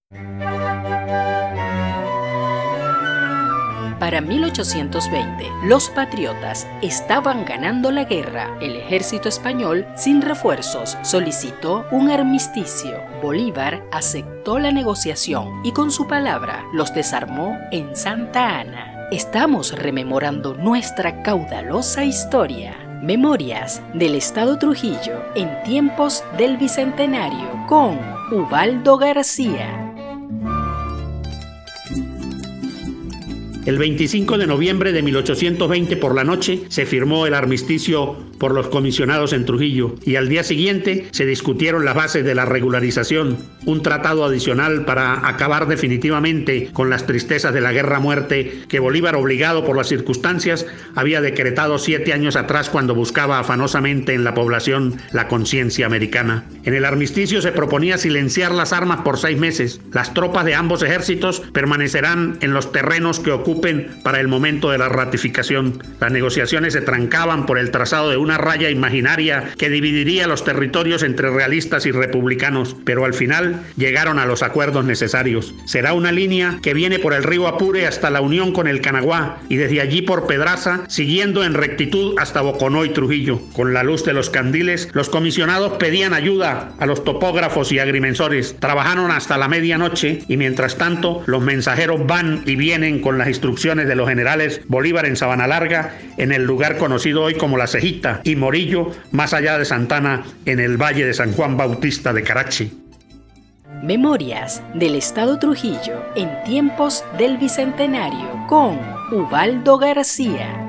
Para 1820, los patriotas estaban ganando la guerra. El ejército español, sin refuerzos, solicitó un armisticio. Bolívar aceptó la negociación y con su palabra los desarmó en Santa Ana. Estamos rememorando nuestra caudalosa historia. Memorias del Estado Trujillo en tiempos del Bicentenario con Ubaldo García. El 25 de noviembre de 1820 por la noche se firmó el armisticio por los comisionados en Trujillo y al día siguiente se discutieron las bases de la regularización, un tratado adicional para acabar definitivamente con las tristezas de la guerra-muerte que Bolívar, obligado por las circunstancias, había decretado 7 años atrás cuando buscaba afanosamente en la población la conciencia americana. En el armisticio se proponía silenciar las armas por 6 meses. Las tropas de ambos ejércitos permanecerán en los terrenos que ocupen para el momento de la ratificación. Las negociaciones se trancaban por el trazado de una raya imaginaria que dividiría los territorios entre realistas y republicanos, pero al final llegaron a los acuerdos necesarios. Será una línea que viene por el río Apure hasta la unión con el Canaguá y desde allí por Pedraza, siguiendo en rectitud hasta Boconó y Trujillo. Con la luz de los candiles, los comisionados pedían ayuda a los topógrafos y agrimensores. Trabajaron hasta la medianoche y mientras tanto los mensajeros van y vienen con las instrucciones de los generales Bolívar en Sabana Larga, en el lugar conocido hoy como La Cejita, y Morillo, más allá de Santana, en el Valle de San Juan Bautista de Carachi. Memorias del Estado Trujillo en tiempos del Bicentenario con Ubaldo García.